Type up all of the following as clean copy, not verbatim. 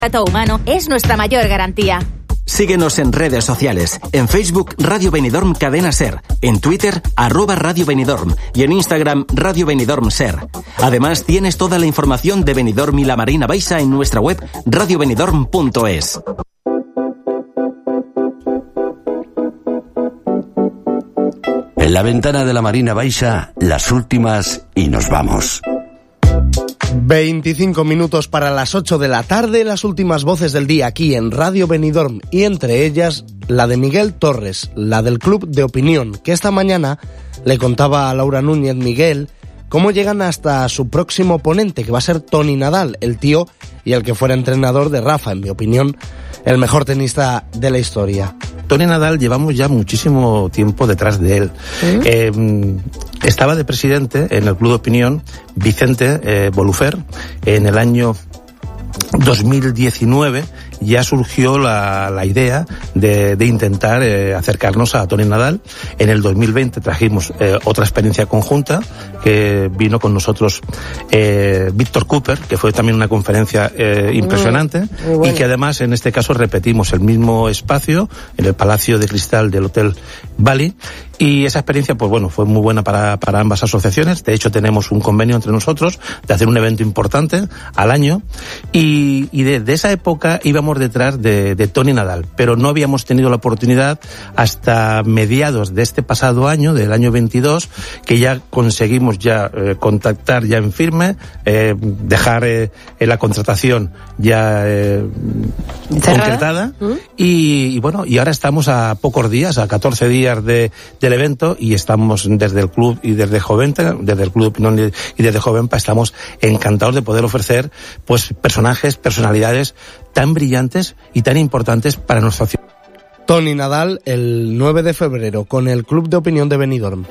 trato humano es nuestra mayor garantía. Síguenos en redes sociales. En Facebook, Radio Benidorm Cadena Ser. En Twitter, @Radio Benidorm. Y en Instagram, Radio Benidorm Ser. Además, tienes toda la información de Benidorm y la Marina Baixa en nuestra web radiobenidorm.es. En la ventana de la Marina Baixa, las últimas y nos vamos. 25 minutos para las 8 de la tarde, las últimas voces del día aquí en Radio Benidorm, y entre ellas la de Miguel Torres, la del Club de Opinión, que esta mañana le contaba a Laura Núñez Miguel cómo llegan hasta su próximo oponente, que va a ser Toni Nadal, el tío y el que fuera entrenador de Rafa, en mi opinión, el mejor tenista de la historia. Toni Nadal llevamos ya muchísimo tiempo detrás de él. Estaba de presidente en el Club de Opinión Vicente Bolufer en el año 2019. Ya surgió la idea de intentar acercarnos a Toni Nadal. En el 2020 trajimos otra experiencia conjunta, que vino con nosotros Víctor Cooper, que fue también una conferencia impresionante, muy bueno. Y que además en este caso repetimos el mismo espacio en el Palacio de Cristal del Hotel Bali. Y esa experiencia, pues bueno, fue muy buena para ambas asociaciones. De hecho, tenemos un convenio entre nosotros de hacer un evento importante al año. Y de esa época íbamos detrás de Toni Nadal, pero no habíamos tenido la oportunidad hasta mediados de este pasado año, del año 22, que ya conseguimos contactar ya en firme, dejar la contratación ya concretada. Y bueno, y ahora estamos a pocos días, a 14 días del evento, y estamos desde el club y desde Joventa, desde el Club de Opinión y desde Jovenpa, estamos encantados de poder ofrecer pues personalidades tan brillantes y tan importantes para nuestra ciudad. Toni Nadal el 9 de febrero con el Club de Opinión de Benidorm.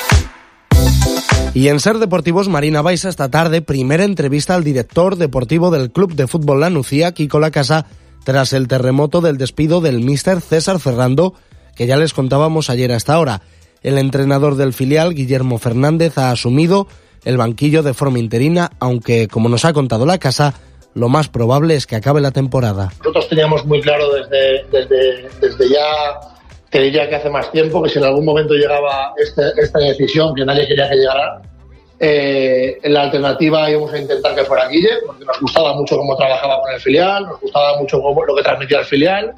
Y en Ser Deportivos, Marina Baixa, esta tarde, primera entrevista al director deportivo del Club de Fútbol La Nucía, Quico Lacasa, tras el terremoto del despido del míster César Ferrando, que ya les contábamos ayer a esta hora. El entrenador del filial, Guillermo Fernández, ha asumido el banquillo de forma interina, aunque, como nos ha contado Lacasa, lo más probable es que acabe la temporada. Nosotros teníamos muy claro desde ya, te diría que hace más tiempo, que si en algún momento llegaba esta decisión, que nadie quería que llegara, la alternativa íbamos a intentar que fuera Guille, porque nos gustaba mucho cómo trabajaba con el filial, nos gustaba mucho lo que transmitía el filial.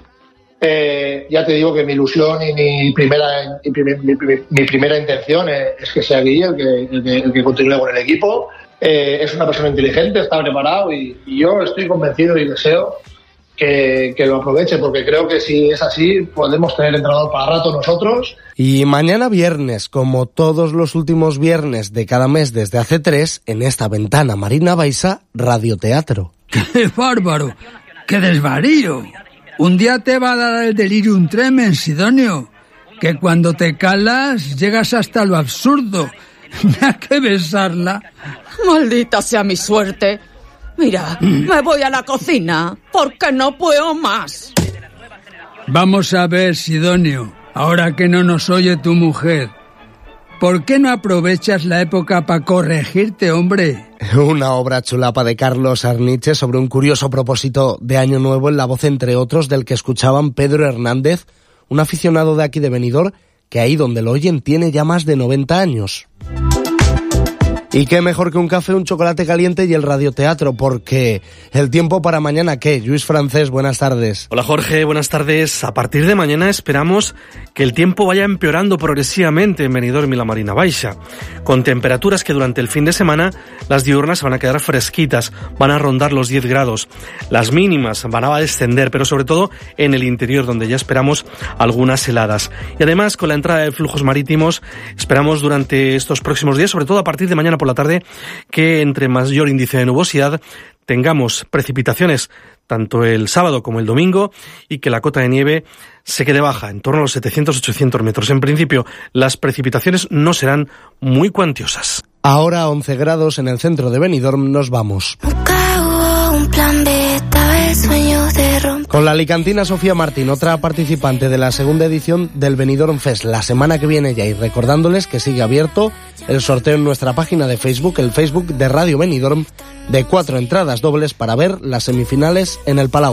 Ya te digo que mi ilusión y mi primera intención es que sea Guille el que continúe con el equipo. Es una persona inteligente, está preparado y yo estoy convencido y deseo que lo aproveche, porque creo que si es así podemos tener entrenador para rato nosotros. Y mañana viernes, como todos los últimos viernes de cada mes desde hace 3, en esta ventana Marina Baixa, radioteatro. ¡Qué bárbaro! ¡Qué desvarío! Un día te va a dar el delirium tremens, Sidonio, que cuando te calas llegas hasta lo absurdo. Hay que besarla. Maldita sea mi suerte. Mira, me voy a la cocina, porque no puedo más. Vamos a ver, Sidonio, ahora que no nos oye tu mujer, ¿por qué no aprovechas la época para corregirte, hombre? Una obra chulapa de Carlos Arniche sobre un curioso propósito de Año Nuevo, en la voz, entre otros, del que escuchaban Pedro Hernández, un aficionado de aquí de Benidorm, que ahí donde lo oyen tiene ya más de 90 años. Y qué mejor que un café, un chocolate caliente y el radioteatro, porque el tiempo para mañana, ¿qué? Luis Francés, buenas tardes. Hola Jorge, buenas tardes. A partir de mañana esperamos que el tiempo vaya empeorando progresivamente en Benidorm y la Marina Baixa, con temperaturas que durante el fin de semana las diurnas van a quedar fresquitas, van a rondar los 10 grados. Las mínimas van a descender, pero sobre todo en el interior, donde ya esperamos algunas heladas. Y además, con la entrada de flujos marítimos, esperamos durante estos próximos días, sobre todo a partir de mañana por la tarde, que entre mayor índice de nubosidad tengamos precipitaciones tanto el sábado como el domingo, y que la cota de nieve se quede baja, en torno a los 700-800 metros. En principio, las precipitaciones no serán muy cuantiosas. Ahora 11 grados en el centro de Benidorm, nos vamos. Nunca hubo un plan B, esta vez sueño de Con la alicantina Sofía Martín, otra participante de la segunda edición del Benidorm Fest, la semana que viene ya, y recordándoles que sigue abierto el sorteo en nuestra página de Facebook, el Facebook de Radio Benidorm, de 4 entradas dobles para ver las semifinales en el Palau.